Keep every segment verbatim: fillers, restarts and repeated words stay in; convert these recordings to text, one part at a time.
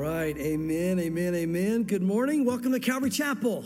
right. Amen, amen, amen. Good morning. Welcome to Calvary Chapel.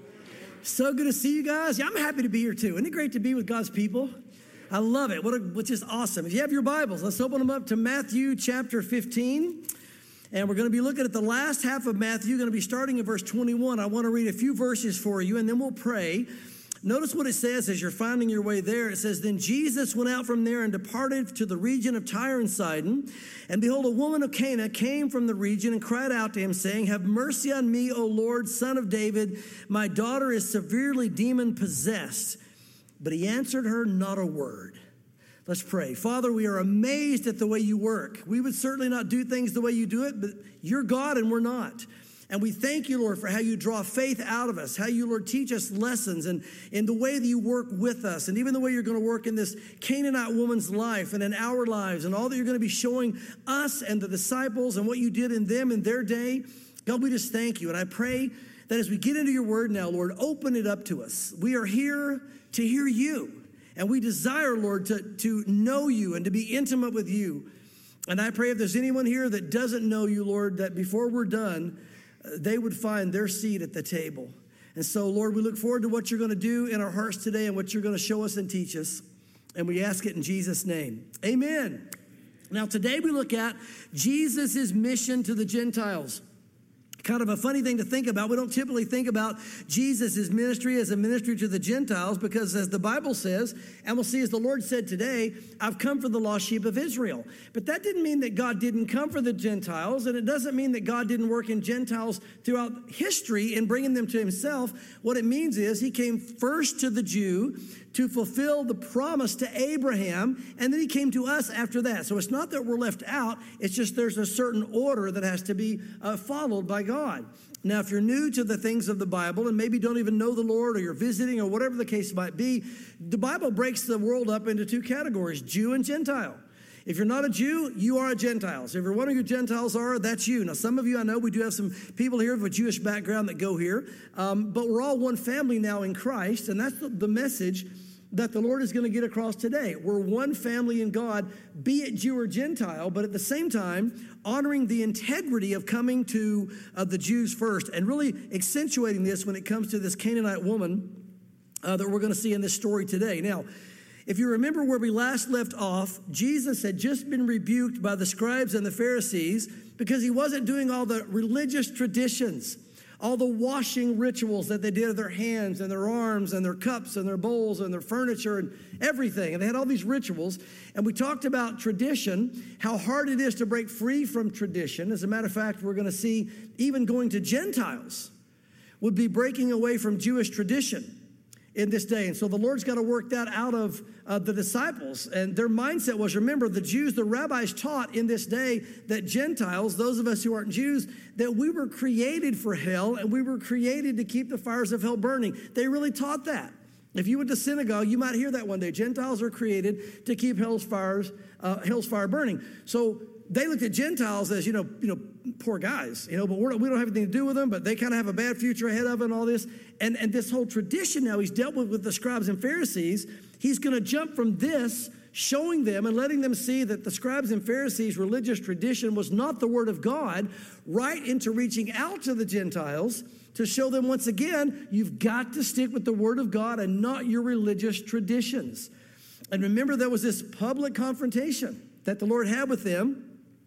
So good to see you guys. Yeah, I'm happy to be here too. Isn't it great to be with God's people? I love it. What a, what's just awesome. If you have your Bibles, let's open them up to Matthew chapter fifteen. And we're going to be looking at the last half of Matthew. We're going to be starting in verse twenty-one. I want to read a few verses for you, and then we'll pray. Notice what it says as you're finding your way there. It says, "Then Jesus went out from there and departed to the region of Tyre and Sidon. And behold, a woman of Cana came from the region and cried out to him, saying, 'Have mercy on me, O Lord, Son of David. My daughter is severely demon-possessed.' But he answered her not a word." Let's pray. Father, we are amazed at the way you work. We would certainly not do things the way you do it, but you're God and we're not. And we thank you, Lord, for how you draw faith out of us, how you, Lord, teach us lessons, and in the way that you work with us, and even the way you're going to work in this Canaanite woman's life and in our lives, and all that you're going to be showing us and the disciples and what you did in them in their day. God, we just thank you. And I pray that as we get into your word now, Lord, open it up to us. We are here to hear you, and we desire, Lord, to, to know you and to be intimate with you. And I pray if there's anyone here that doesn't know you, Lord, that before we're done, they would find their seat at the table. And so, Lord, we look forward to what you're going to do in our hearts today and what you're going to show us and teach us. And we ask it in Jesus' name. Amen. Now, today we look at Jesus' mission to the Gentiles. Kind of a funny thing to think about. We don't typically think about Jesus' ministry as a ministry to the Gentiles because, as the Bible says, and we'll see as the Lord said today, "I've come for the lost sheep of Israel." But that didn't mean that God didn't come for the Gentiles, and it doesn't mean that God didn't work in Gentiles throughout history in bringing them to himself. What it means is he came first to the Jew to fulfill the promise to Abraham, and then he came to us after that. So it's not that we're left out, it's just there's a certain order that has to be uh, followed by God. Now, if you're new to the things of the Bible and maybe don't even know the Lord, or you're visiting, or whatever the case might be, the Bible breaks the world up into two categories, Jew and Gentile. If you're not a Jew, you are a Gentile. So if you're one of your Gentiles are, that's you. Now, some of you, I know we do have some people here of a Jewish background that go here, um, but we're all one family now in Christ, and that's the, the message that the Lord is going to get across today. We're one family in God, be it Jew or Gentile, but at the same time, honoring the integrity of coming to uh, the Jews first, and really accentuating this when it comes to this Canaanite woman uh, that we're going to see in this story today. Now, if you remember where we last left off, Jesus had just been rebuked by the scribes and the Pharisees because he wasn't doing all the religious traditions, all the washing rituals that they did of their hands and their arms and their cups and their bowls and their furniture and everything. And they had all these rituals. And we talked about tradition, how hard it is to break free from tradition. As a matter of fact, we're going to see even going to Gentiles would be breaking away from Jewish tradition in this day. And so the Lord's got to work that out of uh, the disciples. And their mindset was, remember, the Jews, the rabbis taught in this day that Gentiles, those of us who aren't Jews, that we were created for hell and we were created to keep the fires of hell burning. They really taught that. If you went to synagogue, you might hear that one day. Gentiles are created to keep hell's fires, uh, hell's fire burning. So they looked at Gentiles as, you know, you know, poor guys, you know, but we're, we don't have anything to do with them, but they kind of have a bad future ahead of them and all this. And, and this whole tradition now he's dealt with with the scribes and Pharisees, he's going to jump from this, showing them and letting them see that the scribes and Pharisees' religious tradition was not the word of God, right into reaching out to the Gentiles to show them once again, you've got to stick with the word of God and not your religious traditions. And remember, there was this public confrontation that the Lord had with them,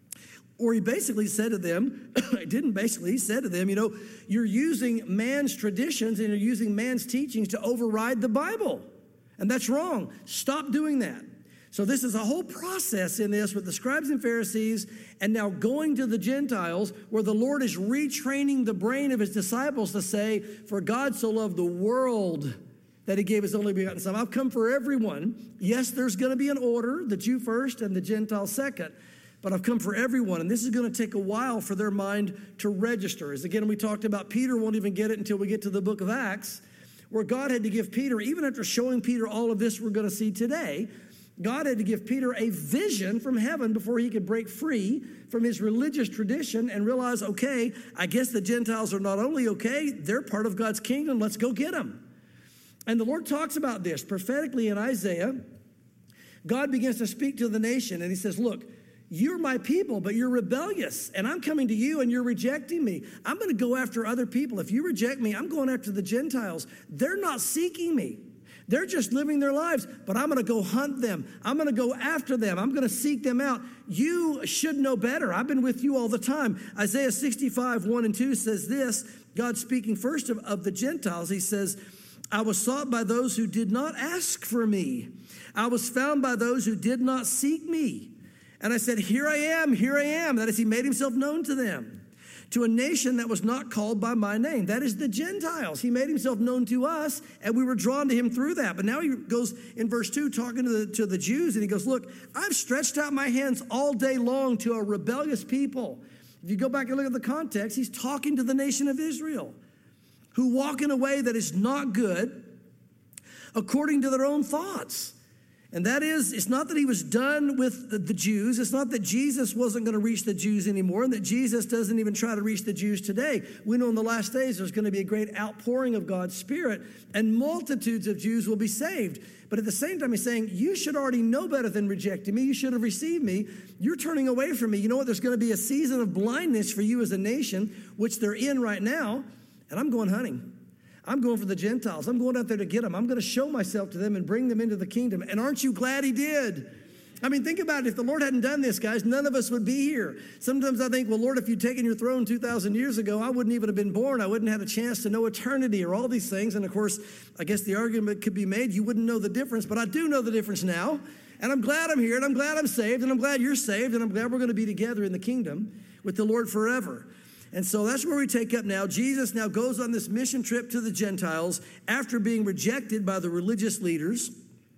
or he basically said to them, he didn't basically, he said to them, you know, you're using man's traditions and you're using man's teachings to override the Bible. And that's wrong. Stop doing that. So this is a whole process in this with the scribes and Pharisees, and now going to the Gentiles, where the Lord is retraining the brain of his disciples to say, for God so loved the world that he gave his only begotten son. I've come for everyone. Yes, there's going to be an order, the Jew first and the Gentile second. But I've come for everyone, and this is going to take a while for their mind to register. As again, we talked about, Peter won't even get it until we get to the book of Acts, where God had to give Peter, even after showing Peter all of this we're going to see today, God had to give Peter a vision from heaven before he could break free from his religious tradition and realize, okay, I guess the Gentiles are not only okay, they're part of God's kingdom. Let's go get them. And the Lord talks about this prophetically in Isaiah. God begins to speak to the nation, and he says, look, you're my people, but you're rebellious, and I'm coming to you and you're rejecting me. I'm going to go after other people. If you reject me, I'm going after the Gentiles. They're not seeking me. They're just living their lives, but I'm going to go hunt them. I'm going to go after them. I'm going to seek them out. You should know better. I've been with you all the time. Isaiah sixty-five, one and two says this, God speaking first of, of the Gentiles. He says, I was sought by those who did not ask for me. I was found by those who did not seek me. And I said, here I am, here I am. That is, he made himself known to them, to a nation that was not called by my name. That is the Gentiles. He made himself known to us, and we were drawn to him through that. But now he goes in verse two, talking to the, to the Jews, and he goes, look, I've stretched out my hands all day long to a rebellious people. If you go back and look at the context, he's talking to the nation of Israel, who walk in a way that is not good according to their own thoughts. And that is, it's not that he was done with the, the Jews. It's not that Jesus wasn't going to reach the Jews anymore, and that Jesus doesn't even try to reach the Jews today. We know in the last days there's going to be a great outpouring of God's Spirit, and multitudes of Jews will be saved. But at the same time, he's saying, you should already know better than rejecting me. You should have received me. You're turning away from me. You know what? There's going to be a season of blindness for you as a nation, which they're in right now, and I'm going hunting. I'm going for the Gentiles. I'm going out there to get them. I'm going to show myself to them and bring them into the kingdom. And aren't you glad he did? I mean, think about it. If the Lord hadn't done this, guys, none of us would be here. Sometimes I think, well, Lord, if you'd taken your throne two thousand years ago, I wouldn't even have been born. I wouldn't have had a chance to know eternity or all these things. And, of course, I guess the argument could be made you wouldn't know the difference. But I do know the difference now. And I'm glad I'm here, and I'm glad I'm saved, and I'm glad you're saved, and I'm glad we're going to be together in the kingdom with the Lord forever. And so that's where we take up now. Jesus now goes on this mission trip to the Gentiles after being rejected by the religious leaders.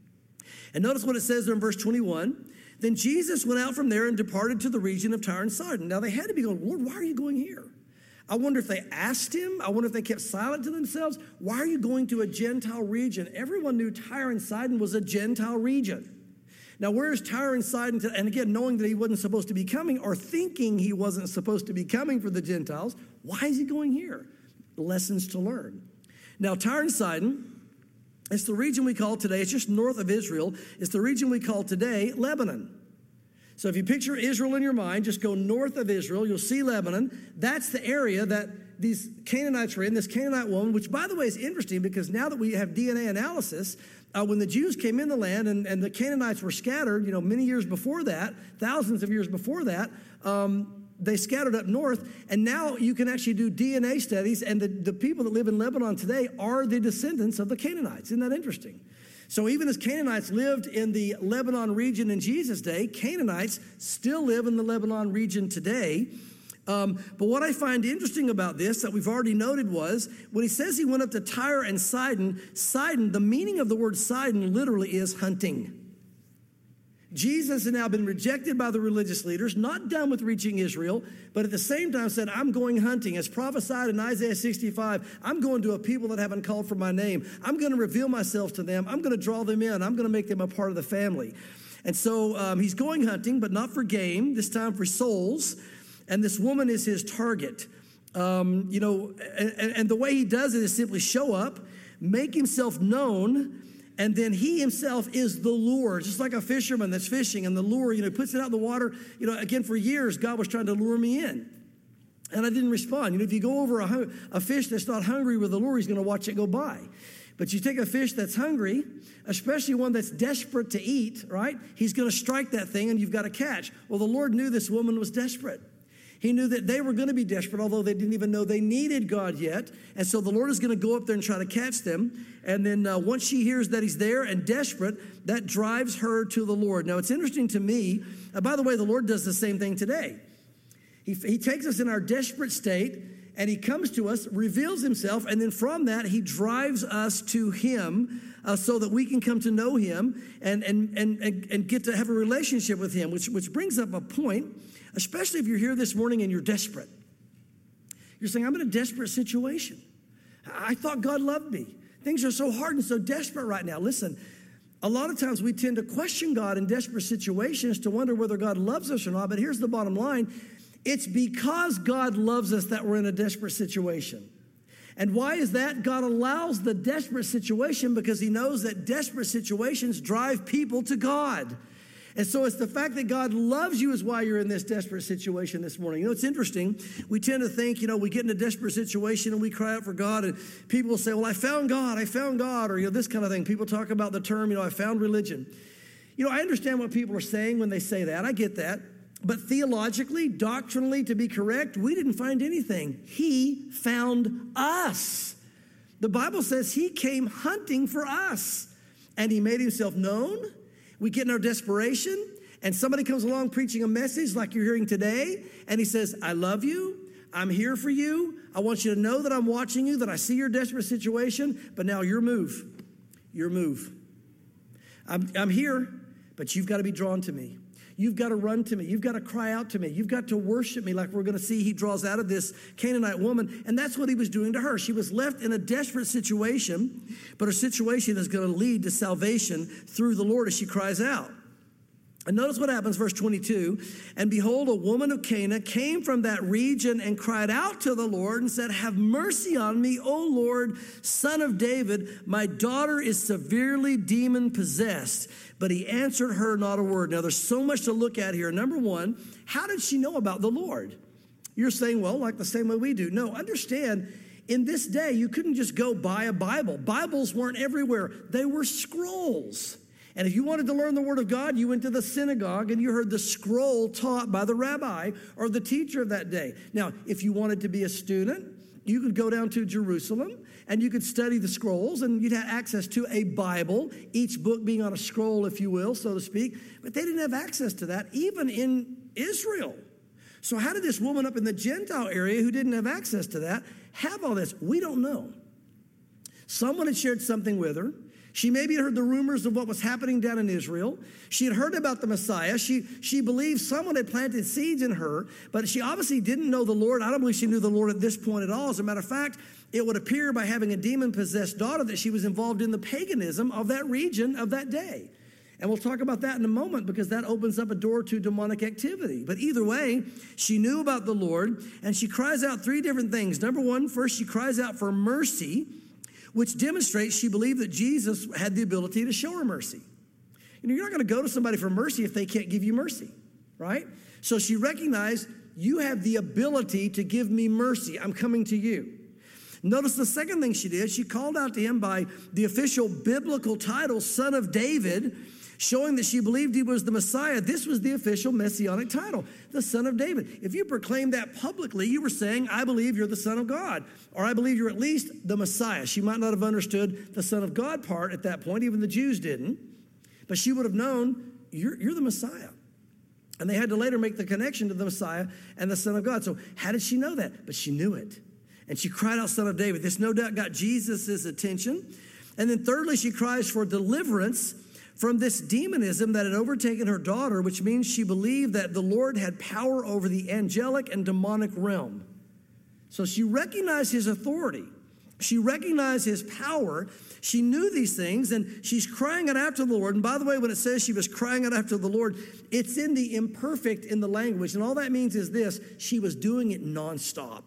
And notice what it says there in verse twenty-one. Then Jesus went out from there and departed to the region of Tyre and Sidon. Now they had to be going, Lord, why are you going here? I wonder if they asked him. I wonder if they kept silent to themselves. Why are you going to a Gentile region? Everyone knew Tyre and Sidon was a Gentile region. Now, where is Tyre and Sidon? To, and again, knowing that he wasn't supposed to be coming or thinking he wasn't supposed to be coming for the Gentiles, why is he going here? Lessons to learn. Now, Tyre and Sidon, it's the region we call today, it's just north of Israel. It's the region we call today Lebanon. So if you picture Israel in your mind, just go north of Israel, you'll see Lebanon. That's the area that these Canaanites were in, this Canaanite woman, which, by the way, is interesting because now that we have D N A analysis, uh, when the Jews came in the land and, and the Canaanites were scattered, you know, many years before that, thousands of years before that, um, they scattered up north, and now you can actually do D N A studies, and the, the people that live in Lebanon today are the descendants of the Canaanites. Isn't that interesting? So even as Canaanites lived in the Lebanon region in Jesus' day, Canaanites still live in the Lebanon region today. Um, but what I find interesting about this that we've already noted was when he says he went up to Tyre and Sidon, Sidon, the meaning of the word Sidon literally is hunting. Jesus had now been rejected by the religious leaders, not done with reaching Israel, but at the same time said, I'm going hunting. As prophesied in Isaiah sixty-five, I'm going to a people that haven't called for my name. I'm going to reveal myself to them. I'm going to draw them in. I'm going to make them a part of the family. And so um, he's going hunting, but not for game, this time for souls. And this woman is his target. Um, you know, and, and the way he does it is simply show up, make himself known, and then he himself is the lure, just like a fisherman that's fishing, and the lure, you know, puts it out in the water. You know, again, for years, God was trying to lure me in, and I didn't respond. You know, if you go over a, a fish that's not hungry with a lure, he's going to watch it go by. But you take a fish that's hungry, especially one that's desperate to eat, right? He's going to strike that thing, and you've got to catch. Well, the Lord knew this woman was desperate. He knew that they were going to be desperate, although they didn't even know they needed God yet. And so the Lord is going to go up there and try to catch them. And then uh, once she hears that he's there and desperate, that drives her to the Lord. Now, it's interesting to me. Uh, by the way, the Lord does the same thing today. He, he takes us in our desperate state, and he comes to us, reveals himself, and then from that, he drives us to him uh, so that we can come to know him and, and, and, and, and get to have a relationship with him, which, which brings up a point. Especially if you're here this morning and you're desperate. You're saying, I'm in a desperate situation. I thought God loved me. Things are so hard and so desperate right now. Listen, a lot of times we tend to question God in desperate situations to wonder whether God loves us or not. But here's the bottom line. It's because God loves us that we're in a desperate situation. And why is that? God allows the desperate situation because he knows that desperate situations drive people to God. And so it's the fact that God loves you is why you're in this desperate situation this morning. You know, it's interesting. We tend to think, you know, we get in a desperate situation and we cry out for God, and people will say, well, I found God, I found God, or, you know, this kind of thing. People talk about the term, you know, I found religion. You know, I understand what people are saying when they say that. I get that. But theologically, doctrinally, to be correct, we didn't find anything. He found us. The Bible says he came hunting for us, and he made himself known. We get in our desperation, and somebody comes along preaching a message like you're hearing today, and he says, I love you. I'm here for you. I want you to know that I'm watching you, that I see your desperate situation, but now your move. Your move. I'm, I'm here, but you've got to be drawn to me. You've got to run to me. You've got to cry out to me. You've got to worship me, like we're going to see he draws out of this Canaanite woman. And that's what he was doing to her. She was left in a desperate situation, but her situation is going to lead to salvation through the Lord as she cries out. And notice what happens, verse twenty-two. And behold, a woman of Canaan came from that region and cried out to the Lord and said, have mercy on me, O Lord, son of David. My daughter is severely demon possessed. But he answered her not a word. Now, there's so much to look at here. Number one, how did she know about the Lord? You're saying, well, like the same way we do. No, understand, in this day, you couldn't just go buy a Bible. Bibles weren't everywhere. They were scrolls. And if you wanted to learn the Word of God, you went to the synagogue and you heard the scroll taught by the rabbi or the teacher of that day. Now, if you wanted to be a student, you could go down to Jerusalem and you could study the scrolls, and you'd have access to a Bible, each book being on a scroll, if you will, so to speak. But they didn't have access to that, even in Israel. So how did this woman up in the Gentile area who didn't have access to that have all this? We don't know. Someone had shared something with her. She maybe had heard the rumors of what was happening down in Israel. She had heard about the Messiah. She, she believed someone had planted seeds in her, but she obviously didn't know the Lord. I don't believe she knew the Lord at this point at all. As a matter of fact, it would appear by having a demon-possessed daughter that she was involved in the paganism of that region of that day. And we'll talk about that in a moment, because that opens up a door to demonic activity. But either way, she knew about the Lord, and she cries out three different things. Number one, first she cries out for mercy, which demonstrates she believed that Jesus had the ability to show her mercy. You know, you're not going to go to somebody for mercy if they can't give you mercy, right? So she recognized, you have the ability to give me mercy. I'm coming to you. Notice the second thing she did. She called out to him by the official biblical title, Son of David, showing that she believed he was the Messiah. This was the official messianic title, the Son of David. If you proclaimed that publicly, you were saying, I believe you're the Son of God, or I believe you're at least the Messiah. She might not have understood the Son of God part at that point. Even the Jews didn't. But she would have known, you're, you're the Messiah. And they had to later make the connection to the Messiah and the Son of God. So how did she know that? But she knew it. And she cried out, Son of David. This no doubt got Jesus' attention. And then thirdly, she cries for deliverance from this demonism that had overtaken her daughter, which means she believed that the Lord had power over the angelic and demonic realm. So she recognized his authority. She recognized his power. She knew these things, and she's crying out after the Lord. And by the way, when it says she was crying out after the Lord, it's in the imperfect in the language. And all that means is this: she was doing it nonstop.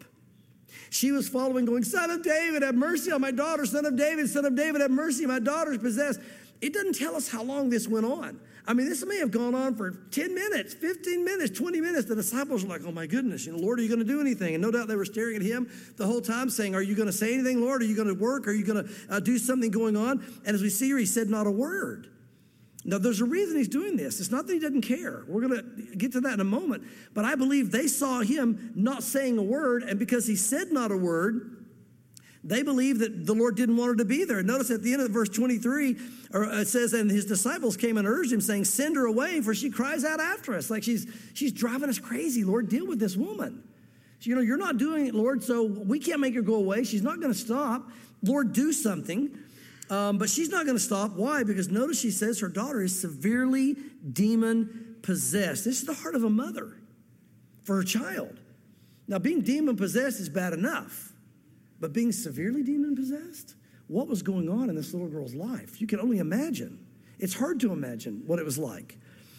She was following, going, Son of David, have mercy on my daughter. Son of David, Son of David, have mercy. My daughter's possessed. It doesn't tell us how long this went on. I mean, this may have gone on for ten minutes, fifteen minutes, twenty minutes. The disciples were like, oh my goodness, you know, Lord, are you going to do anything? And no doubt they were staring at him the whole time saying, are you going to say anything, Lord? Are you going to work? Are you going to uh, do something going on? And as we see here, he said not a word. Now, there's a reason he's doing this. It's not that he doesn't care. We're going to get to that in a moment. But I believe they saw him not saying a word, and because he said not a word, they believed that the Lord didn't want her to be there. Notice at the end of verse twenty-three, or it says, and his disciples came and urged him, saying, send her away, for she cries out after us. Like she's she's driving us crazy. Lord, deal with this woman. So, you know, you're not doing it, Lord, so we can't make her go away. She's not going to stop. Lord, do something. Um, but she's not going to stop. Why? Because notice she says her daughter is severely demon-possessed. This is the heart of a mother for her child. Now, being demon-possessed is bad enough. But being severely demon-possessed? What was going on in this little girl's life? You can only imagine. It's hard to imagine what it was like.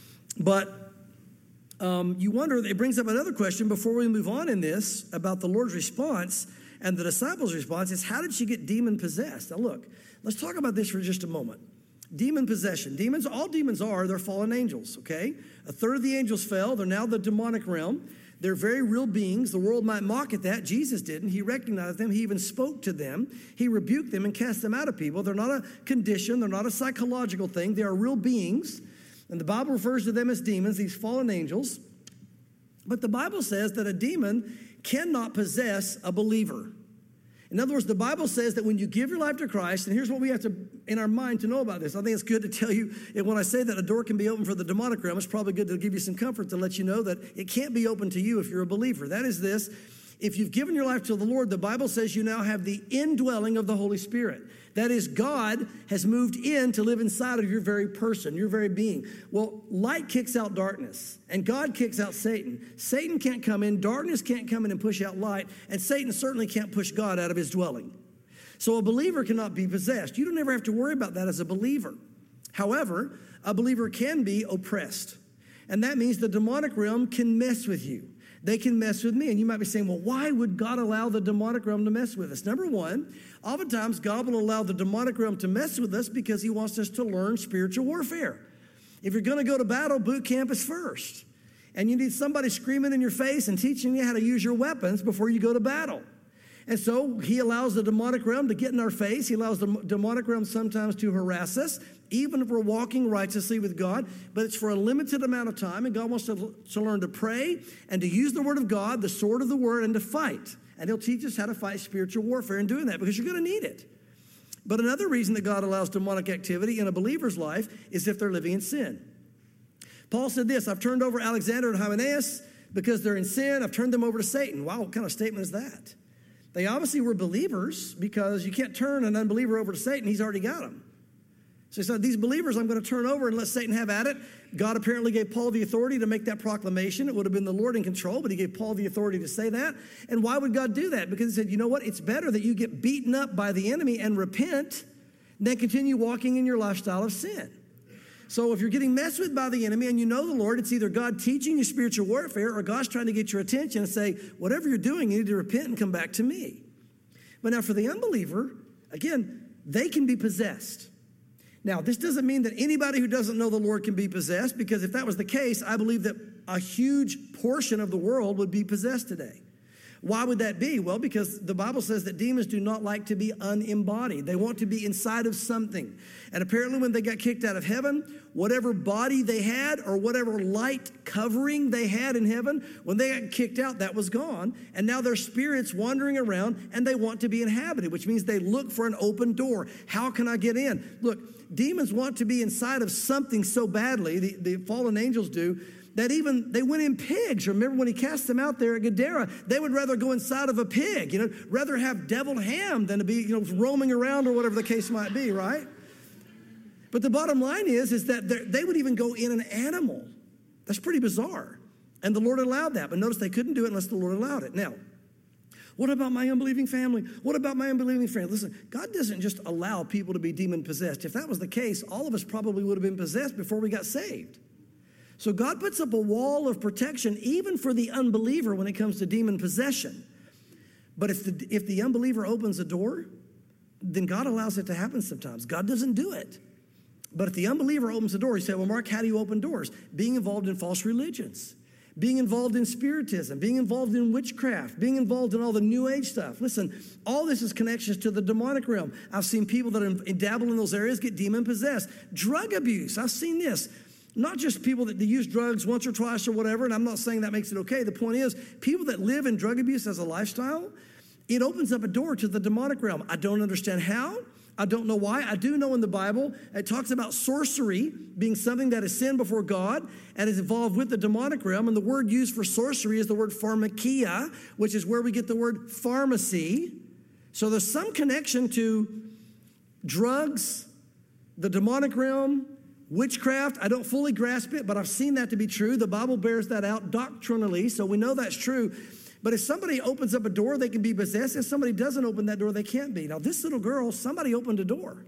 But um, you wonder, it brings up another question before we move on in this about the Lord's response and the disciples' response is, how did she get demon-possessed? Now look, let's talk about this for just a moment. Demon possession. Demons, all demons are, they're fallen angels, okay? A third of the angels fell. They're now the demonic realm. They're very real beings. The world might mock at that. Jesus didn't. He recognized them. He even spoke to them. He rebuked them and cast them out of people. They're not a condition. They're not a psychological thing. They are real beings. And the Bible refers to them as demons, these fallen angels. But the Bible says that a demon cannot possess a believer. In other words, the Bible says that when you give your life to Christ, and here's what we have to, in our mind, to know about this. I think it's good to tell you, and when I say that a door can be open for the demonic realm, it's probably good to give you some comfort to let you know that it can't be open to you if you're a believer. That is this: if you've given your life to the Lord, the Bible says you now have the indwelling of the Holy Spirit. That is, God has moved in to live inside of your very person, your very being. Well, light kicks out darkness, and God kicks out Satan. Satan can't come in, darkness can't come in and push out light, and Satan certainly can't push God out of his dwelling. So a believer cannot be possessed. You don't ever have to worry about that as a believer. However, a believer can be oppressed, and that means the demonic realm can mess with you. They can mess with me. And you might be saying, well, why would God allow the demonic realm to mess with us? Number one, oftentimes God will allow the demonic realm to mess with us because he wants us to learn spiritual warfare. If you're going to go to battle, boot camp is first. And you need somebody screaming in your face and teaching you how to use your weapons before you go to battle. And so he allows the demonic realm to get in our face. He allows the demonic realm sometimes to harass us, even if we're walking righteously with God. But it's for a limited amount of time, and God wants to, to learn to pray and to use the word of God, the sword of the word, and to fight. And he'll teach us how to fight spiritual warfare in doing that, because you're going to need it. But another reason that God allows demonic activity in a believer's life is if they're living in sin. Paul said this: I've turned over Alexander and Hymenaeus because they're in sin. I've turned them over to Satan. Wow, what kind of statement is that? They obviously were believers, because you can't turn an unbeliever over to Satan. He's already got them. So he said, these believers I'm going to turn over and let Satan have at it. God apparently gave Paul the authority to make that proclamation. It would have been the Lord in control, but he gave Paul the authority to say that. And why would God do that? Because he said, you know what? It's better that you get beaten up by the enemy and repent than continue walking in your lifestyle of sin. So if you're getting messed with by the enemy and you know the Lord, it's either God teaching you spiritual warfare or God's trying to get your attention and say, whatever you're doing, you need to repent and come back to me. But now for the unbeliever, again, they can be possessed. Now, this doesn't mean that anybody who doesn't know the Lord can be possessed, because if that was the case, I believe that a huge portion of the world would be possessed today. Why would that be? Well, because the Bible says that demons do not like to be unembodied. They want to be inside of something. And apparently when they got kicked out of heaven, whatever body they had or whatever light covering they had in heaven, when they got kicked out, that was gone. And now their spirits wandering around, and they want to be inhabited, which means they look for an open door. How can I get in? Look, demons want to be inside of something so badly, the, the fallen angels do, that even they went in pigs. Remember when he cast them out there at Gadara, they would rather go inside of a pig, you know, rather have deviled ham than to be, you know, roaming around or whatever the case might be, right? But the bottom line is, is that they would even go in an animal. That's pretty bizarre. And the Lord allowed that. But notice they couldn't do it unless the Lord allowed it. Now, what about my unbelieving family? What about my unbelieving friends? Listen, God doesn't just allow people to be demon-possessed. If that was the case, all of us probably would have been possessed before we got saved. So God puts up a wall of protection even for the unbeliever when it comes to demon possession. But if the, if the unbeliever opens a door, then God allows it to happen sometimes. God doesn't do it. But if the unbeliever opens the door, you say, well, Mark, how do you open doors? Being involved in false religions, being involved in spiritism, being involved in witchcraft, being involved in all the New Age stuff. Listen, all this is connections to the demonic realm. I've seen people that are, dabble in those areas get demon possessed. Drug abuse, I've seen this. Not just people that use drugs once or twice or whatever, and I'm not saying that makes it okay. The point is, people that live in drug abuse as a lifestyle, it opens up a door to the demonic realm. I don't understand how. I don't know why. I do know in the Bible, it talks about sorcery being something that is sin before God and is involved with the demonic realm. And the word used for sorcery is the word pharmakia, which is where we get the word pharmacy. So there's some connection to drugs, the demonic realm, witchcraft. I don't fully grasp it, but I've seen that to be true. The Bible bears that out doctrinally, so we know that's true. But if somebody opens up a door, they can be possessed. If somebody doesn't open that door, they can't be. Now, this little girl, somebody opened a door.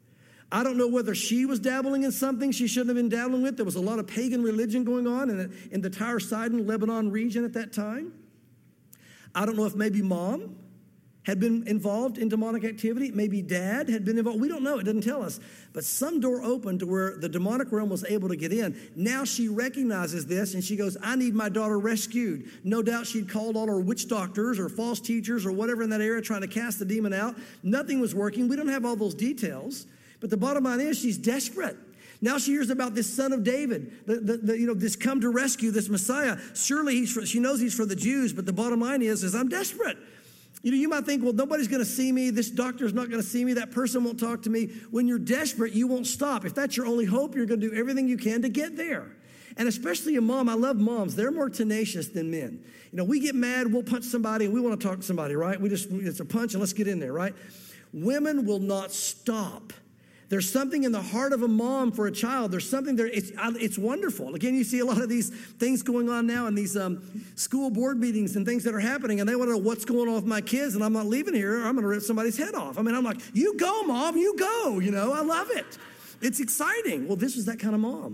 I don't know whether she was dabbling in something she shouldn't have been dabbling with. There was a lot of pagan religion going on in, in the Tyre, Sidon, Lebanon region at that time. I don't know if maybe mom had been involved in demonic activity. Maybe dad had been involved. We don't know. It doesn't tell us. But some door opened to where the demonic realm was able to get in. Now she recognizes this and she goes, I need my daughter rescued. No doubt she'd called all her witch doctors or false teachers or whatever in that area trying to cast the demon out. Nothing was working. We don't have all those details. But the bottom line is she's desperate. Now she hears about this son of David, the, the, the, you know, this come to rescue, this Messiah. Surely he's for, she knows he's for the Jews, but the bottom line is, is I'm desperate. You know, you might think, well, nobody's going to see me. This doctor's not going to see me. That person won't talk to me. When you're desperate, you won't stop. If that's your only hope, you're going to do everything you can to get there. And especially a mom, I love moms. They're more tenacious than men. You know, we get mad, we'll punch somebody, and we want to talk to somebody, right? We just, it's a punch, and let's get in there, right? Women will not stop. There's something in the heart of a mom for a child. There's something there. It's, it's wonderful. Again, you see a lot of these things going on now in these um, school board meetings and things that are happening, and they want to know what's going on with my kids, and I'm not leaving here, or I'm going to rip somebody's head off. I mean, I'm like, you go, Mom, you go. You know, I love it. It's exciting. Well, this is that kind of mom.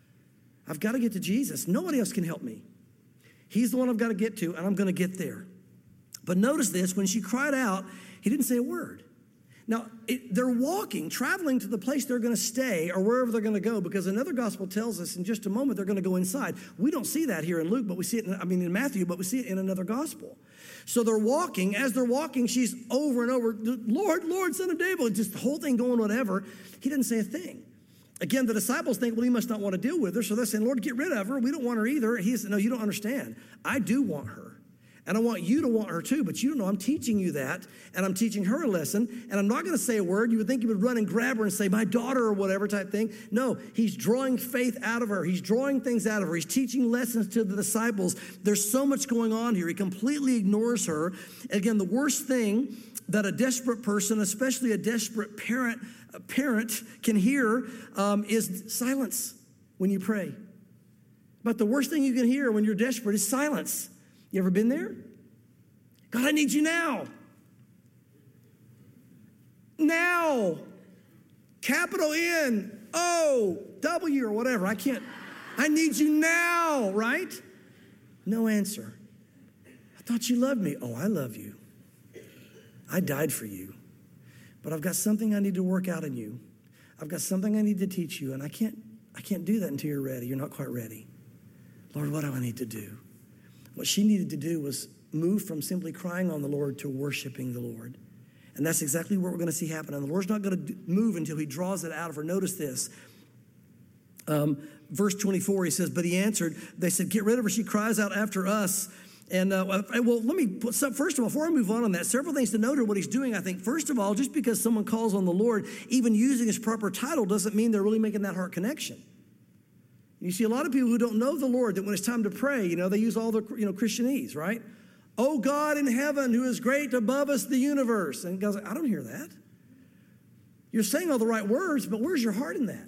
I've got to get to Jesus. Nobody else can help me. He's the one I've got to get to, and I'm going to get there. But notice this. When she cried out, he didn't say a word. Now, it, they're walking, traveling to the place they're going to stay or wherever they're going to go, because another gospel tells us in just a moment they're going to go inside. We don't see that here in Luke, but we see it, in, I mean, in Matthew, but we see it in another gospel. So they're walking. As they're walking, she's over and over, Lord, Lord, Son of David, just the whole thing going whatever. He didn't say a thing. Again, the disciples think, well, he must not want to deal with her, so they're saying, Lord, get rid of her. We don't want her either. He said, no, you don't understand. I do want her. And I want you to want her too, but you don't know I'm teaching you that, and I'm teaching her a lesson, and I'm not going to say a word. You would think he would run and grab her and say, my daughter or whatever type thing. No, he's drawing faith out of her. He's drawing things out of her. He's teaching lessons to the disciples. There's so much going on here. He completely ignores her. Again, the worst thing that a desperate person, especially a desperate parent, a parent can hear um, is silence when you pray. But the worst thing you can hear when you're desperate is silence. You ever been there? God, I need you now. Now. Capital N, O, W, or whatever. I can't. I need you now, right? No answer. I thought you loved me. Oh, I love you. I died for you. But I've got something I need to work out in you. I've got something I need to teach you, and I can't, I can't do that until you're ready. You're not quite ready. Lord, what do I need to do? What she needed to do was move from simply crying on the Lord to worshiping the Lord. And that's exactly what we're going to see happen. And the Lord's not going to move until he draws it out of her. Notice this. Um, verse twenty-four, he says, but he answered, they said, get rid of her. She cries out after us. And, uh, well, let me put some, first of all, before I move on on that, several things to note here what he's doing, I think. First of all, just because someone calls on the Lord, even using his proper title, doesn't mean they're really making that heart connection. You see a lot of people who don't know the Lord, that when it's time to pray, you know, they use all the, you know, Christianese, right? Oh, God in heaven, who is great above us, the universe. And God's like, I don't hear that. You're saying all the right words, but where's your heart in that?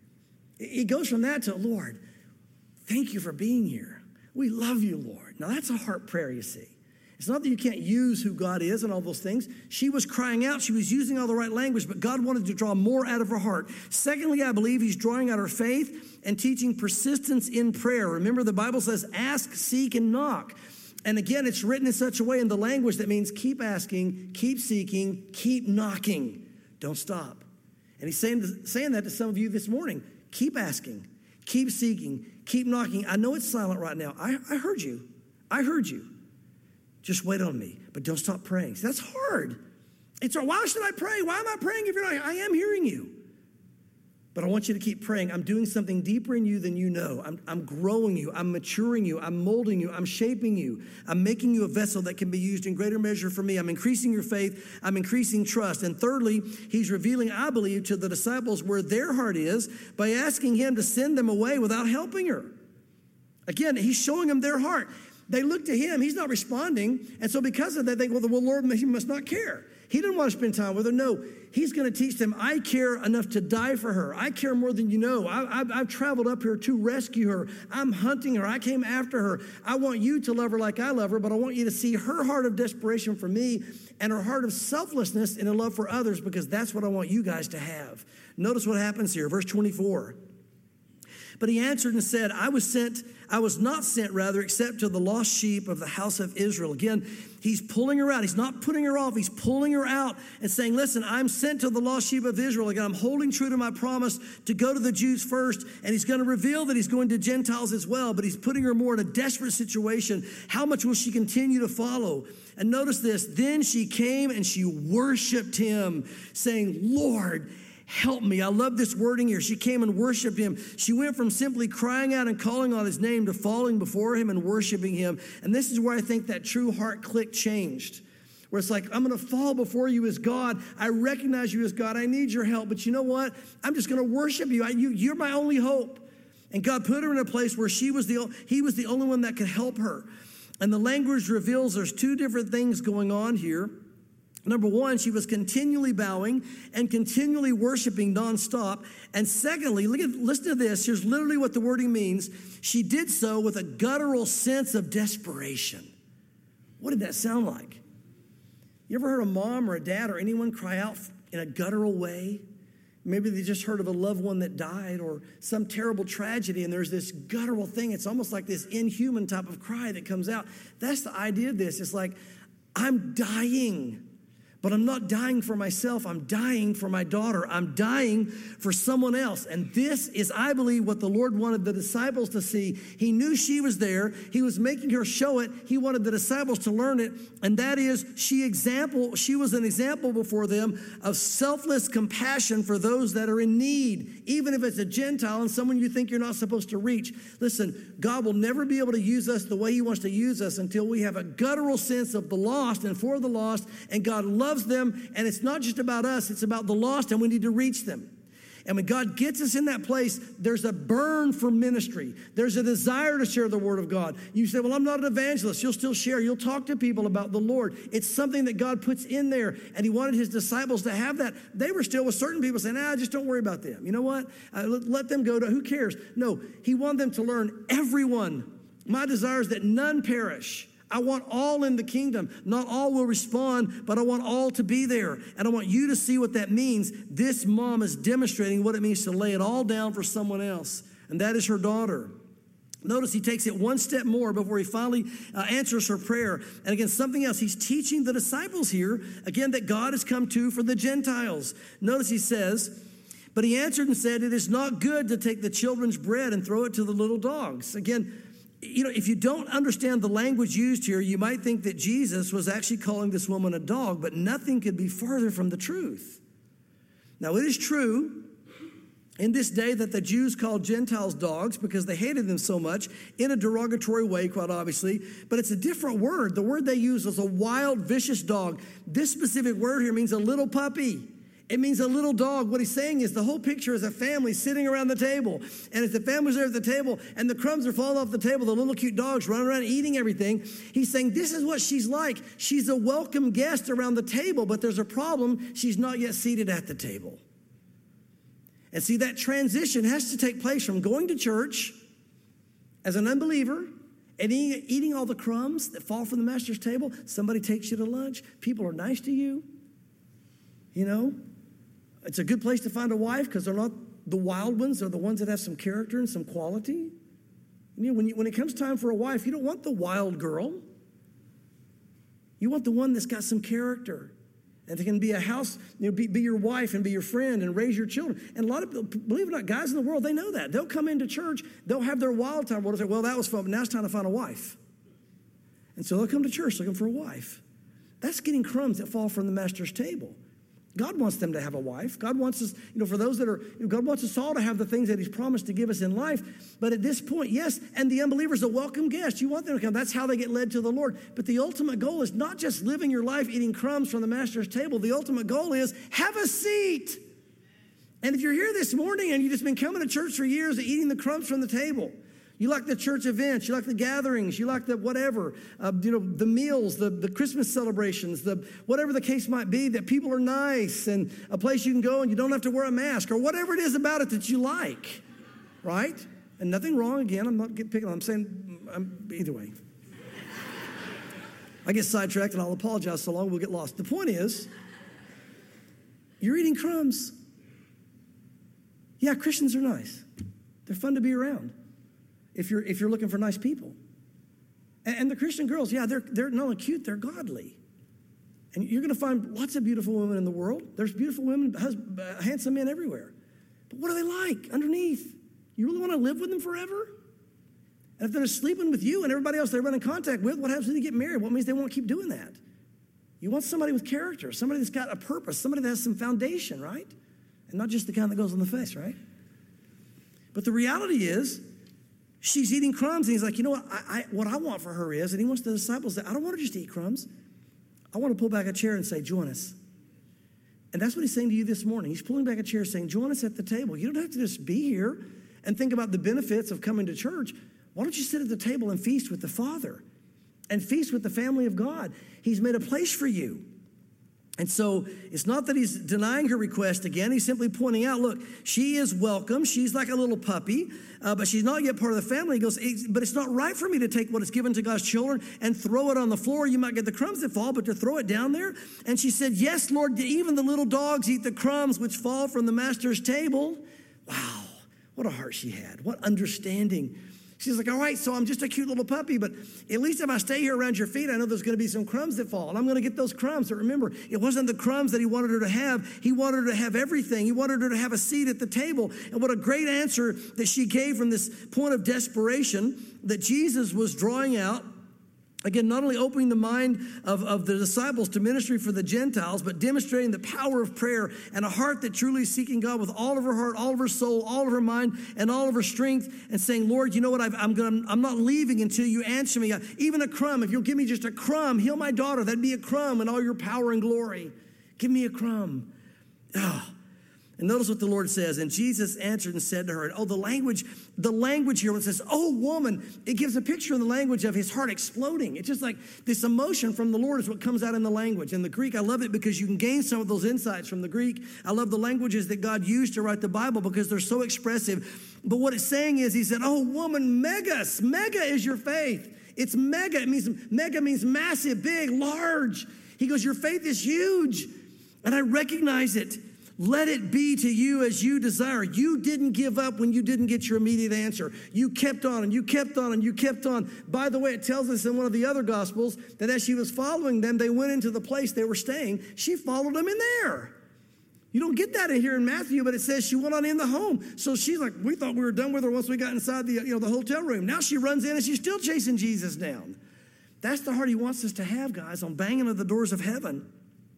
It goes from that to, Lord, thank you for being here. We love you, Lord. Now, that's a heart prayer, you see. It's not that you can't use who God is and all those things. She was crying out. She was using all the right language, but God wanted to draw more out of her heart. Secondly, I believe he's drawing out her faith and teaching persistence in prayer. Remember, the Bible says, ask, seek, and knock. And again, it's written in such a way in the language that means keep asking, keep seeking, keep knocking. Don't stop. And he's saying, saying that to some of you this morning. Keep asking, keep seeking, keep knocking. I know it's silent right now. I, I heard you. I heard you. Just wait on me, but don't stop praying. See, that's hard. It's hard. Why should I pray? Why am I praying if you're not? I am hearing you. But I want you to keep praying. I'm doing something deeper in you than you know. I'm, I'm growing you. I'm maturing you. I'm molding you. I'm shaping you. I'm making you a vessel that can be used in greater measure for me. I'm increasing your faith. I'm increasing trust. And thirdly, he's revealing, I believe, to the disciples where their heart is by asking him to send them away without helping her. Again, he's showing them their heart. They look to him. He's not responding. And so because of that, they go, well, Lord, he must not care. He didn't want to spend time with her. No, he's going to teach them, I care enough to die for her. I care more than you know. I, I've, I've traveled up here to rescue her. I'm hunting her. I came after her. I want you to love her like I love her, but I want you to see her heart of desperation for me and her heart of selflessness and a love for others, because that's what I want you guys to have. Notice what happens here, verse twenty-four. But he answered and said, I was sent, I was not sent rather, except to the lost sheep of the house of Israel. Again, he's pulling her out. He's not putting her off. He's pulling her out and saying, listen, I'm sent to the lost sheep of Israel. Again, I'm holding true to my promise to go to the Jews first, and he's going to reveal that he's going to Gentiles as well, but he's putting her more in a desperate situation. How much will she continue to follow? And notice this, then she came and she worshiped him, saying, Lord, help me. I love this wording here. She came and worshiped him. She went from simply crying out and calling on his name to falling before him and worshiping him. And this is where I think that true heart click changed, where it's like, I'm going to fall before you as God. I recognize you as God. I need your help. But you know what? I'm just going to worship you. I, you. You're my only hope. And God put her in a place where she was the, he was the only one that could help her. And the language reveals there's two different things going on here. Number one, she was continually bowing and continually worshiping nonstop. And secondly, look at, listen to this. Here's literally what the wording means. She did so with a guttural sense of desperation. What did that sound like? You ever heard a mom or a dad or anyone cry out in a guttural way? Maybe they just heard of a loved one that died or some terrible tragedy, and there's this guttural thing. It's almost like this inhuman type of cry that comes out. That's the idea of this. It's like, I'm dying. But I'm not dying for myself. I'm dying for my daughter. I'm dying for someone else. And this is, I believe, what the Lord wanted the disciples to see. He knew she was there. He was making her show it. He wanted the disciples to learn it. And that is, she example, she was an example before them of selfless compassion for those that are in need, even if it's a Gentile and someone you think you're not supposed to reach. Listen, God will never be able to use us the way he wants to use us until we have a guttural sense of the lost and for the lost, and God loves them, and it's not just about us, it's about the lost, and we need to reach them. And when God gets us in that place, there's a burn for ministry. There's a desire to share the word of God. You say, well, I'm not an evangelist. You'll still share. You'll talk to people about the Lord. It's something that God puts in there, and he wanted his disciples to have that. They were still with certain people saying, ah, just don't worry about them. You know what? Uh, let, let them go to, who cares? No, he wanted them to learn, everyone. My desire is that none perish. I want all in the kingdom. Not all will respond, but I want all to be there. And I want you to see what that means. This mom is demonstrating what it means to lay it all down for someone else, and that is her daughter. Notice he takes it one step more before he finally uh, answers her prayer. And again, something else. He's teaching the disciples here, again, that God has come to for the Gentiles. Notice he says, but he answered and said, it is not good to take the children's bread and throw it to the little dogs. Again, you know, if you don't understand the language used here, you might think that Jesus was actually calling this woman a dog, but nothing could be farther from the truth. Now, it is true in this day that the Jews called Gentiles dogs because they hated them so much, in a derogatory way, quite obviously, but it's a different word. The word they use is a wild, vicious dog. This specific word here means a little puppy. It means a little dog. What he's saying is the whole picture is a family sitting around the table. And if the family's there at the table and the crumbs are falling off the table, the little cute dog's running around eating everything. He's saying this is what she's like. She's a welcome guest around the table, but there's a problem. She's not yet seated at the table. And see, that transition has to take place from going to church as an unbeliever and eating, eating all the crumbs that fall from the master's table. Somebody takes you to lunch. People are nice to you. You know? It's a good place to find a wife because they're not the wild ones. They're the ones that have some character and some quality. You know, when, you, when it comes time for a wife, you don't want the wild girl. You want the one that's got some character and that can be a house, you know, be, be your wife and be your friend and raise your children. And a lot of people, believe it or not, guys in the world, they know that. They'll come into church, they'll have their wild time. They'll say, well, that was fun, but now it's time to find a wife. And so they'll come to church looking for a wife. That's getting crumbs that fall from the master's table. God wants them to have a wife. God wants us, you know, for those that are, you know, God wants us all to have the things that he's promised to give us in life. But at this point, yes, and the unbeliever's a welcome guest. You want them to come. That's how they get led to the Lord. But the ultimate goal is not just living your life eating crumbs from the master's table. The ultimate goal is have a seat. And if you're here this morning and you've just been coming to church for years and eating the crumbs from the table, you like the church events, you like the gatherings, you like the whatever, uh, you know, the meals, the, the Christmas celebrations, the whatever the case might be, that people are nice and a place you can go and you don't have to wear a mask or whatever it is about it that you like, right? And nothing wrong, again, I'm not getting picking on, I'm saying, I'm, either way. I get sidetracked and I'll apologize so long we'll get lost. The point is, you're eating crumbs. Yeah, Christians are nice. They're fun to be around. If you're, if you're looking for nice people. And, and the Christian girls, yeah, they're, they're not only cute, they're godly. And you're going to find lots of beautiful women in the world. There's beautiful women, husband, uh, handsome men everywhere. But what are they like underneath? You really want to live with them forever? And if they're sleeping with you and everybody else they run in contact with, what happens when you get married? What means they won't keep doing that? You want somebody with character, somebody that's got a purpose, somebody that has some foundation, right? And not just the kind that goes on the face, right? But the reality is, she's eating crumbs, and he's like, you know what? I, I, what I want for her is, and he wants the disciples to, I don't want her just to eat crumbs. I want to pull back a chair and say, join us. And that's what he's saying to you this morning. He's pulling back a chair saying, join us at the table. You don't have to just be here and think about the benefits of coming to church. Why don't you sit at the table and feast with the Father and feast with the family of God? He's made a place for you. And so it's not that he's denying her request again. He's simply pointing out, look, she is welcome. She's like a little puppy, uh, but she's not yet part of the family. He goes, but it's not right for me to take what is given to God's children and throw it on the floor. You might get the crumbs that fall, but to throw it down there. And she said, yes, Lord, even the little dogs eat the crumbs which fall from the master's table. Wow, what a heart she had. What understanding. She's like, all right, so I'm just a cute little puppy, but at least if I stay here around your feet, I know there's going to be some crumbs that fall, and I'm going to get those crumbs. But remember, it wasn't the crumbs that he wanted her to have. He wanted her to have everything. He wanted her to have a seat at the table. And what a great answer that she gave from this point of desperation that Jesus was drawing out. Again, not only opening the mind of, of the disciples to ministry for the Gentiles, but demonstrating the power of prayer and a heart that truly is seeking God with all of her heart, all of her soul, all of her mind, and all of her strength, and saying, Lord, you know what, I've, I'm gonna, I'm not leaving until you answer me. Even a crumb, if you'll give me just a crumb, heal my daughter, that'd be a crumb in all your power and glory. Give me a crumb. Oh. And notice what the Lord says. And Jesus answered and said to her, oh, the language, the language here, when it says, oh, woman, it gives a picture in the language of his heart exploding. It's just like this emotion from the Lord is what comes out in the language. In the Greek, I love it because you can gain some of those insights from the Greek. I love the languages that God used to write the Bible because they're so expressive. But what it's saying is, he said, oh, woman, megas, mega is your faith. It's mega. It means, mega means massive, big, large. He goes, your faith is huge, and I recognize it. Let it be to you as you desire. You didn't give up when you didn't get your immediate answer. You kept on and you kept on and you kept on. By the way, it tells us in one of the other Gospels that as she was following them, they went into the place they were staying. She followed them in there. You don't get that in here in Matthew, but it says she went on in the home. So she's like, we thought we were done with her once we got inside the, you know, the hotel room. Now she runs in and she's still chasing Jesus down. That's the heart he wants us to have, guys, on banging at the doors of heaven.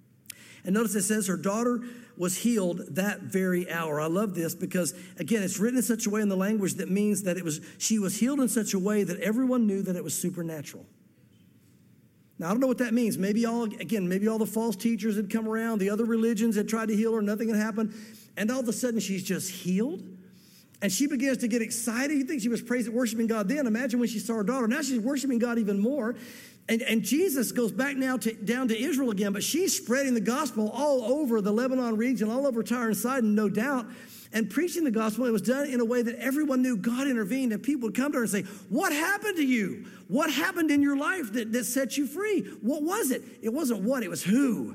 And notice it says her daughter was healed that very hour. I love this because, again, it's written in such a way in the language that means that it was she was healed in such a way that everyone knew that it was supernatural. Now, I don't know what that means. Maybe all, again, maybe all the false teachers had come around. The other religions had tried to heal her. Nothing had happened. And all of a sudden, she's just healed. And she begins to get excited. You think she was praising, worshiping God then. Imagine when she saw her daughter. Now she's worshiping God even more. And, and Jesus goes back now to, down to Israel again, but she's spreading the gospel all over the Lebanon region, all over Tyre and Sidon, no doubt, and preaching the gospel. It was done in a way that everyone knew God intervened, and people would come to her and say, what happened to you? What happened in your life that, that set you free? What was it? It wasn't what, it was who?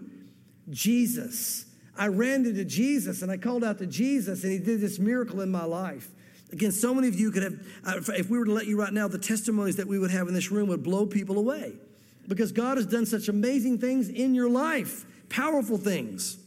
Jesus. I ran into Jesus, and I called out to Jesus, and he did this miracle in my life. Again, so many of you could have, uh, if we were to let you right now, the testimonies that we would have in this room would blow people away because God has done such amazing things in your life, powerful things.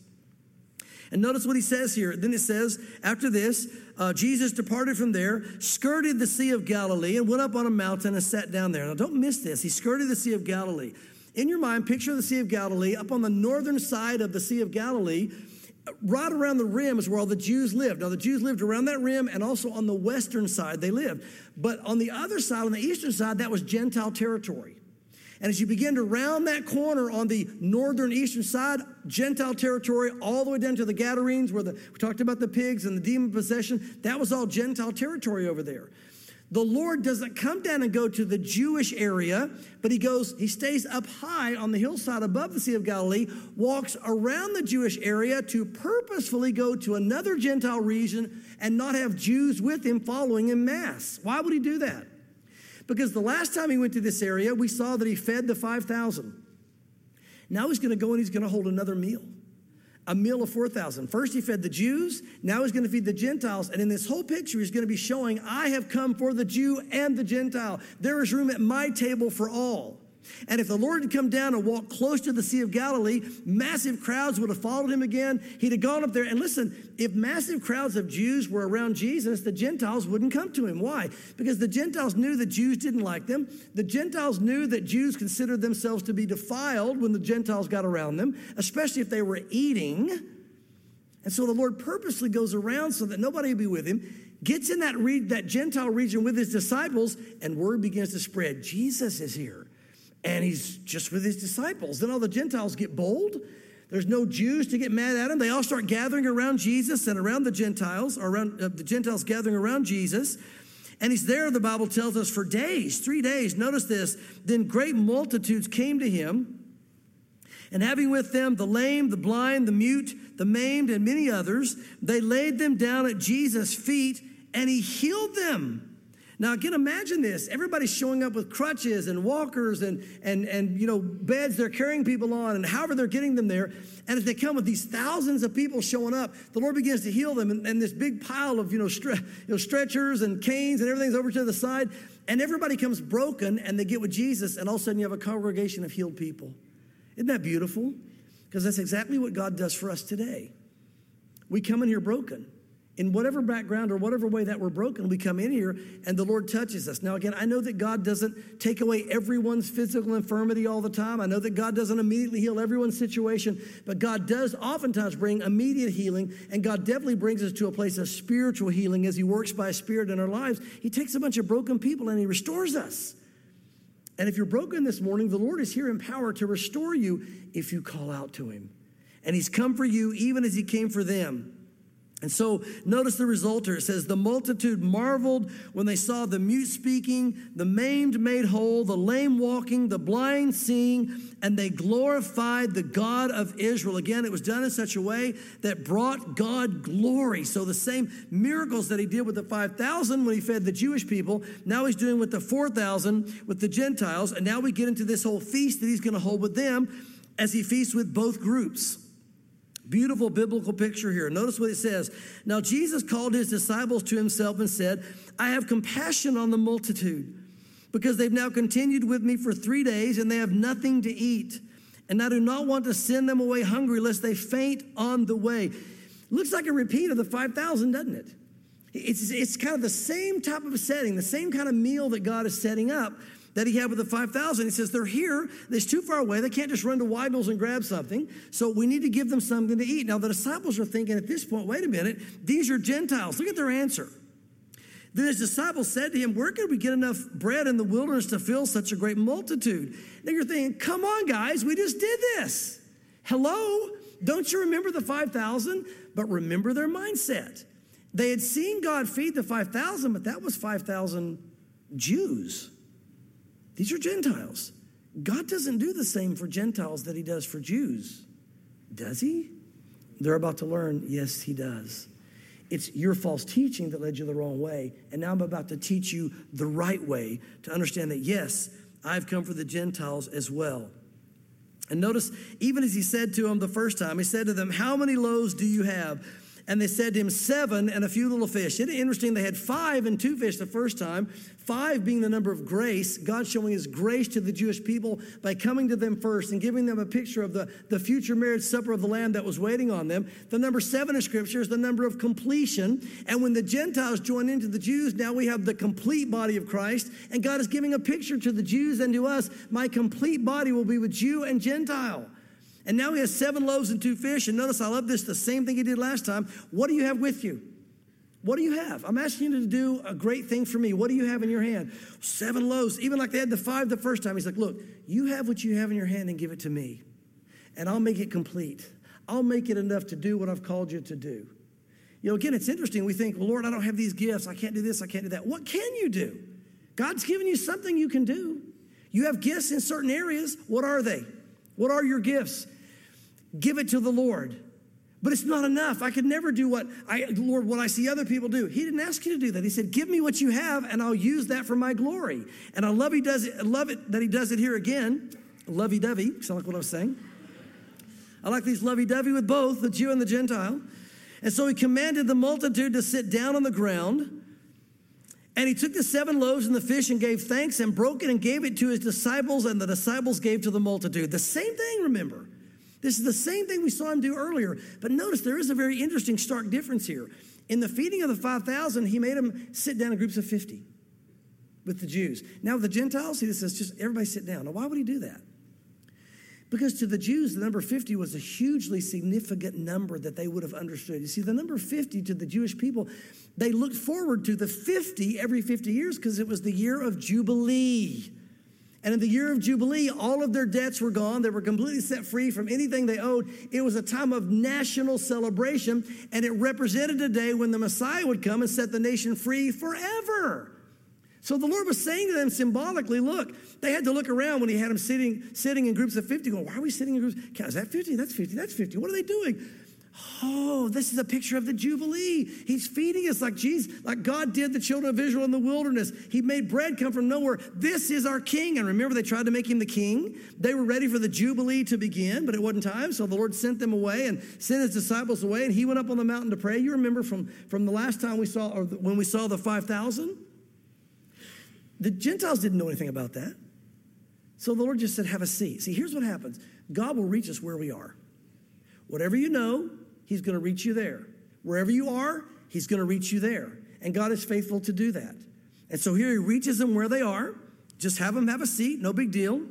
And notice what he says here. Then it says, after this, uh, Jesus departed from there, skirted the Sea of Galilee, and went up on a mountain and sat down there. Now, don't miss this. He skirted the Sea of Galilee. In your mind, picture the Sea of Galilee. Up on the northern side of the Sea of Galilee, right around the rim is where all the Jews lived. Now, the Jews lived around that rim, and also on the western side they lived. But on the other side, on the eastern side, that was Gentile territory. And as you begin to round that corner on the northern eastern side, Gentile territory, all the way down to the Gadarenes, where the, we talked about the pigs and the demon possession, that was all Gentile territory over there. The Lord doesn't come down and go to the Jewish area, but he goes, he stays up high on the hillside above the Sea of Galilee, walks around the Jewish area to purposefully go to another Gentile region and not have Jews with him following in mass. Why would he do that? Because the last time he went to this area, we saw that he fed the five thousand. Now he's going to go and he's going to hold another meal. a meal of four thousand. First, he fed the Jews. Now he's going to feed the Gentiles. And in this whole picture, he's going to be showing, I have come for the Jew and the Gentile. There is room at my table for all. And if the Lord had come down and walked close to the Sea of Galilee, massive crowds would have followed him again. He'd have gone up there. And listen, if massive crowds of Jews were around Jesus, the Gentiles wouldn't come to him. Why? Because the Gentiles knew that Jews didn't like them. The Gentiles knew that Jews considered themselves to be defiled when the Gentiles got around them, especially if they were eating. And so the Lord purposely goes around so that nobody would be with him, gets in that, re- that Gentile region with his disciples, and word begins to spread. Jesus is here. And he's just with his disciples. Then all the Gentiles get bold. There's no Jews to get mad at him. They all start gathering around Jesus and around the Gentiles, or around uh, the Gentiles gathering around Jesus. And he's there, the Bible tells us, for days, three days. Notice this. Then great multitudes came to him, and having with them the lame, the blind, the mute, the maimed, and many others, they laid them down at Jesus' feet, and he healed them. Now, again, imagine this. Everybody's showing up with crutches and walkers and, and, and, you know, beds they're carrying people on, and however they're getting them there. And as they come with these thousands of people showing up, the Lord begins to heal them. And, and this big pile of, you know, stre- you know, stretchers and canes and everything's over to the side. And everybody comes broken, and they get with Jesus, and all of a sudden you have a congregation of healed people. Isn't that beautiful? Because that's exactly what God does for us today. We come in here broken. In whatever background or whatever way that we're broken, we come in here and the Lord touches us. Now, again, I know that God doesn't take away everyone's physical infirmity all the time. I know that God doesn't immediately heal everyone's situation, but God does oftentimes bring immediate healing, and God definitely brings us to a place of spiritual healing as he works by his Spirit in our lives. He takes a bunch of broken people and he restores us. And if you're broken this morning, the Lord is here in power to restore you if you call out to him. And he's come for you even as he came for them. And so notice the result here. It says, the multitude marveled when they saw the mute speaking, the maimed made whole, the lame walking, the blind seeing, and they glorified the God of Israel. Again, it was done in such a way that brought God glory. So the same miracles that he did with the five thousand when he fed the Jewish people, now he's doing with the four thousand with the Gentiles. And now we get into this whole feast that he's going to hold with them as he feasts with both groups. Beautiful biblical picture here. Notice what it says. Now Jesus called his disciples to himself and said, I have compassion on the multitude because they've now continued with me for three days and they have nothing to eat. And I do not want to send them away hungry lest they faint on the way. Looks like a repeat of the five thousand, doesn't it? It's, it's kind of the same type of setting, the same kind of meal that God is setting up that he had with the five thousand. He says, they're here. It's too far away. They can't just run to Weidel's and grab something. So we need to give them something to eat. Now, the disciples are thinking at this point, wait a minute, these are Gentiles. Look at their answer. Then his disciples said to him, where could we get enough bread in the wilderness to fill such a great multitude? Now you're thinking, come on, guys, we just did this. Hello? Don't you remember the five thousand? But remember their mindset. They had seen God feed the five thousand, but that was five thousand Jews. These are Gentiles. God doesn't do the same for Gentiles that he does for Jews. Does he? They're about to learn, yes, he does. It's your false teaching that led you the wrong way. And now I'm about to teach you the right way to understand that, yes, I've come for the Gentiles as well. And notice, even as he said to them the first time, he said to them, how many loaves do you have? And they said to him, seven and a few little fish. Isn't it interesting? They had five and two fish the first time, five being the number of grace, God showing his grace to the Jewish people by coming to them first and giving them a picture of the, the future marriage supper of the Lamb that was waiting on them. The number seven in Scripture is the number of completion. And when the Gentiles join into the Jews, now we have the complete body of Christ. And God is giving a picture to the Jews and to us. My complete body will be with Jew and Gentile. And now he has seven loaves and two fish. And notice, I love this, the same thing he did last time. What do you have with you? What do you have? I'm asking you to do a great thing for me. What do you have in your hand? Seven loaves. Even like they had the five the first time. He's like, look, you have what you have in your hand and give it to me. And I'll make it complete. I'll make it enough to do what I've called you to do. You know, again, it's interesting. We think, well, Lord, I don't have these gifts. I can't do this. I can't do that. What can you do? God's given you something you can do. You have gifts in certain areas. What are they? What are your gifts? Give it to the Lord. But it's not enough. I could never do what I, Lord, what I see other people do. He didn't ask you to do that. He said, give me what you have and I'll use that for my glory. And I love he does it, I love it that he does it here again. Lovey-dovey, sound like what I was saying. I like these lovey-dovey with both, the Jew and the Gentile. And so he commanded the multitude to sit down on the ground. And he took the seven loaves and the fish and gave thanks and broke it and gave it to his disciples, and the disciples gave to the multitude. The same thing, remember. This is the same thing we saw him do earlier. But notice there is a very interesting, stark difference here. In the feeding of the five thousand, he made them sit down in groups of fifty with the Jews. Now with the Gentiles, he says, just everybody sit down. Now why would he do that? Because to the Jews, the number fifty was a hugely significant number that they would have understood. You see, the number fifty to the Jewish people, they looked forward to the fifty every fifty years because it was the year of Jubilee. And in the year of Jubilee, all of their debts were gone. They were completely set free from anything they owed. It was a time of national celebration, and it represented a day when the Messiah would come and set the nation free forever. So the Lord was saying to them symbolically, look, they had to look around when he had them sitting, sitting in groups of fifty, going, why are we sitting in groups? Is that fifty? That's fifty. That's fifty. What are they doing? Oh, this is a picture of the Jubilee. He's feeding us like Jesus, like God did the children of Israel in the wilderness. He made bread come from nowhere. This is our king. And remember, they tried to make him the king. They were ready for the Jubilee to begin, but it wasn't time. So the Lord sent them away and sent his disciples away. And he went up on the mountain to pray. You remember from, from the last time we saw, or when we saw the five thousand? The Gentiles didn't know anything about that. So the Lord just said, have a seat. See, here's what happens. God will reach us where we are. Whatever you know, he's going to reach you there. Wherever you are, he's going to reach you there. And God is faithful to do that. And so here he reaches them where they are. Just have them have a seat. No big deal.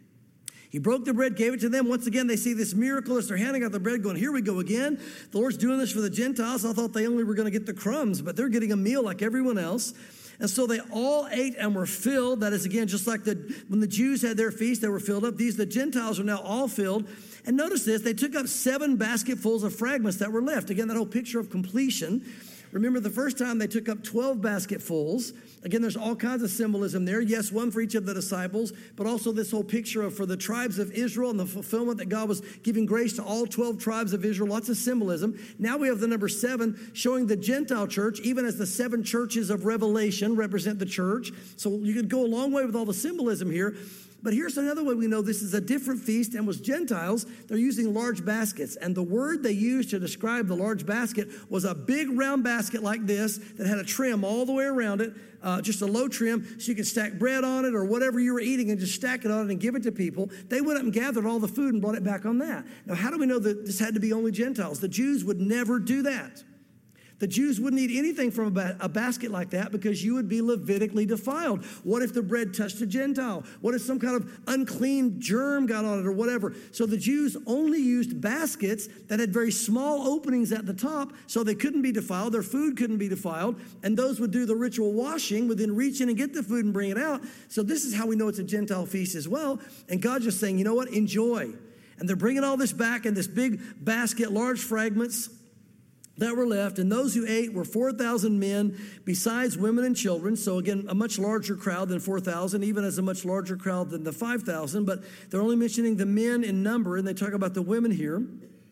He broke the bread, gave it to them. Once again, they see this miracle as they're handing out the bread, going, here we go again. The Lord's doing this for the Gentiles. I thought they only were going to get the crumbs, but they're getting a meal like everyone else. And so they all ate and were filled. That is, again, just like the when the Jews had their feast, they were filled up. These, the Gentiles, are now all filled. And notice this, they took up seven basketfuls of fragments that were left. Again, that whole picture of completion. Remember the first time they took up twelve basketfuls. Again, there's all kinds of symbolism there. Yes, one for each of the disciples, but also this whole picture of for the tribes of Israel and the fulfillment that God was giving grace to all twelve tribes of Israel. Lots of symbolism. Now we have the number seven showing the Gentile church, even as the seven churches of Revelation represent the church. So you could go a long way with all the symbolism here. But here's another way we know this is a different feast and was Gentiles. They're using large baskets. And the word they used to describe the large basket was a big round basket like this that had a trim all the way around it, uh, just a low trim, so you could stack bread on it or whatever you were eating and just stack it on it and give it to people. They went up and gathered all the food and brought it back on that. Now, how do we know that this had to be only Gentiles? The Jews would never do that. The Jews wouldn't eat anything from a, ba- a basket like that because you would be Levitically defiled. What if the bread touched a Gentile? What if some kind of unclean germ got on it or whatever? So the Jews only used baskets that had very small openings at the top so they couldn't be defiled. Their food couldn't be defiled. And those would do the ritual washing, would then reach in and get the food and bring it out. So this is how we know it's a Gentile feast as well. And God's just saying, you know what? Enjoy. And they're bringing all this back in this big basket, large fragments that were left, and those who ate were four thousand men, besides women and children. So again, a much larger crowd than four thousand, even as a much larger crowd than the five thousand, but they're only mentioning the men in number, and they talk about the women here.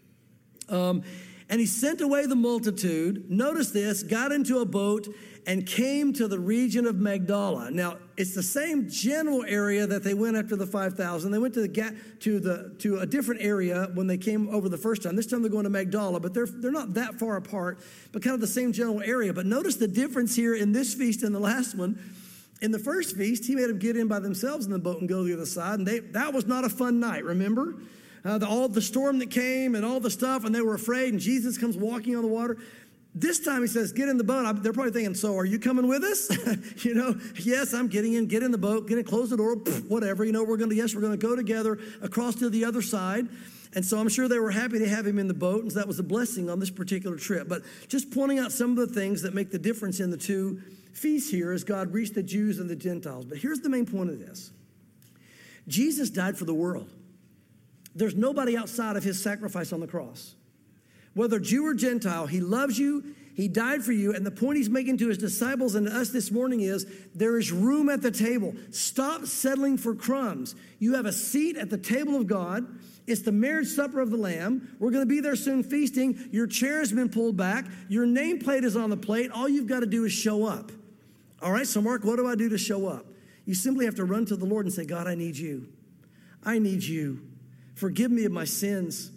Um, and he sent away the multitude, notice this, got into a boat, and came to the region of Magdala. Now, it's the same general area that they went after the five thousand. They went to the to the to a different area when they came over the first time. This time they're going to Magdala, but they're they're not that far apart, but kind of the same general area. But notice the difference here in this feast and the last one. In the first feast, he made them get in by themselves in the boat and go to the other side, and they that was not a fun night, remember? Uh, the, all the storm that came and all the stuff, and they were afraid, and Jesus comes walking on the water. This time he says, get in the boat. They're probably thinking, so are you coming with us? you know, yes, I'm getting in. Get in the boat. Get in, close the door, whatever. You know, we're going to, yes, we're going to go together across to the other side. And so I'm sure they were happy to have him in the boat, and so that was a blessing on this particular trip. But just pointing out some of the things that make the difference in the two feasts here as God reached the Jews and the Gentiles. But here's the main point of this. Jesus died for the world. There's nobody outside of his sacrifice on the cross. Whether Jew or Gentile, he loves you, he died for you, and the point he's making to his disciples and to us this morning is there is room at the table. Stop settling for crumbs. You have a seat at the table of God. It's the marriage supper of the Lamb. We're going to be there soon feasting. Your chair has been pulled back. Your nameplate is on the plate. All you've got to do is show up. All right, so Mark, what do I do to show up? You simply have to run to the Lord and say, God, I need you. I need you. Forgive me of my sins.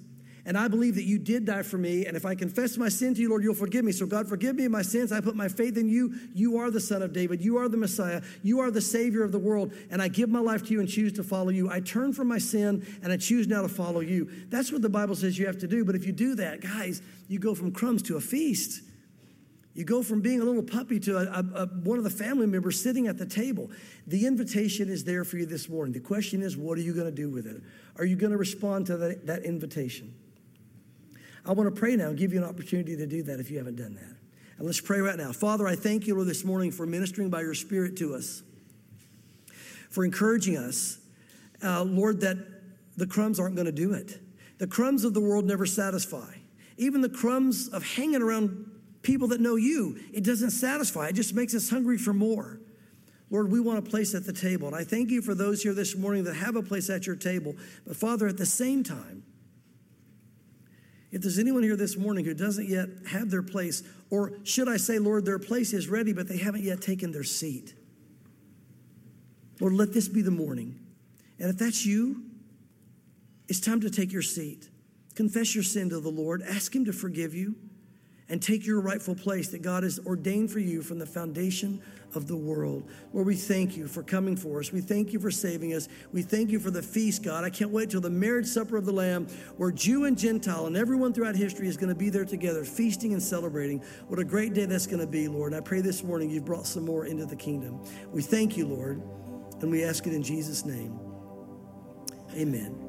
And I believe that you did die for me. And if I confess my sin to you, Lord, you'll forgive me. So God, forgive me my sins. I put my faith in you. You are the Son of David. You are the Messiah. You are the Savior of the world. And I give my life to you and choose to follow you. I turn from my sin and I choose now to follow you. That's what the Bible says you have to do. But if you do that, guys, you go from crumbs to a feast. You go from being a little puppy to a, a, a, one of the family members sitting at the table. The invitation is there for you this morning. The question is, what are you going to do with it? Are you going to respond to that, that invitation? I want to pray now and give you an opportunity to do that if you haven't done that. And let's pray right now. Father, I thank you, Lord, this morning for ministering by your Spirit to us, for encouraging us, uh, Lord, that the crumbs aren't going to do it. The crumbs of the world never satisfy. Even the crumbs of hanging around people that know you, it doesn't satisfy. It just makes us hungry for more. Lord, we want a place at the table. And I thank you for those here this morning that have a place at your table. But Father, at the same time, if there's anyone here this morning who doesn't yet have their place, or should I say, Lord, their place is ready, but they haven't yet taken their seat. Lord, let this be the morning. And if that's you, it's time to take your seat. Confess your sin to the Lord. Ask him to forgive you and take your rightful place that God has ordained for you from the foundation of the world. Lord, we thank you for coming for us. We thank you for saving us. We thank you for the feast, God. I can't wait till the marriage supper of the Lamb, where Jew and Gentile and everyone throughout history is going to be there together, feasting and celebrating. What a great day that's going to be, Lord. And I pray this morning you've brought some more into the kingdom. We thank you, Lord, and we ask it in Jesus' name. Amen.